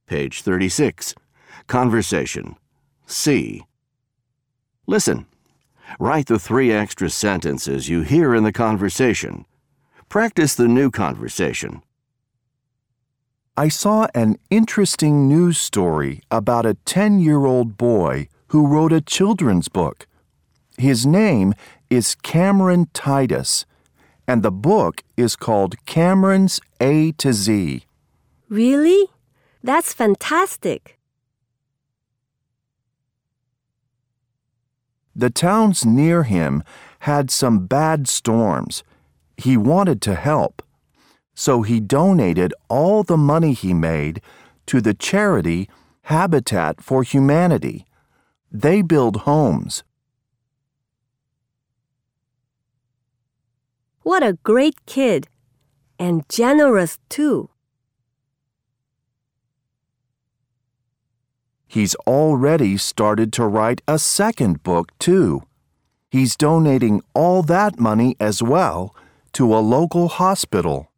Page 36. Conversation. C. Listen. Write the 3 extra sentences you hear in the conversation. Practice the new conversation. I saw an interesting news story about a 10-year-old boy who wrote a children's book. His name is Cameron Titus, and the book is called Cameron's A to Z. Really? That's fantastic. The towns near him had some bad storms. He wanted to help, so he donated all the money he made to the charity Habitat for Humanity. They build homes. What a great kid. And generous, too. He's already started to write a second book, too. He's donating all that money as well to a local hospital.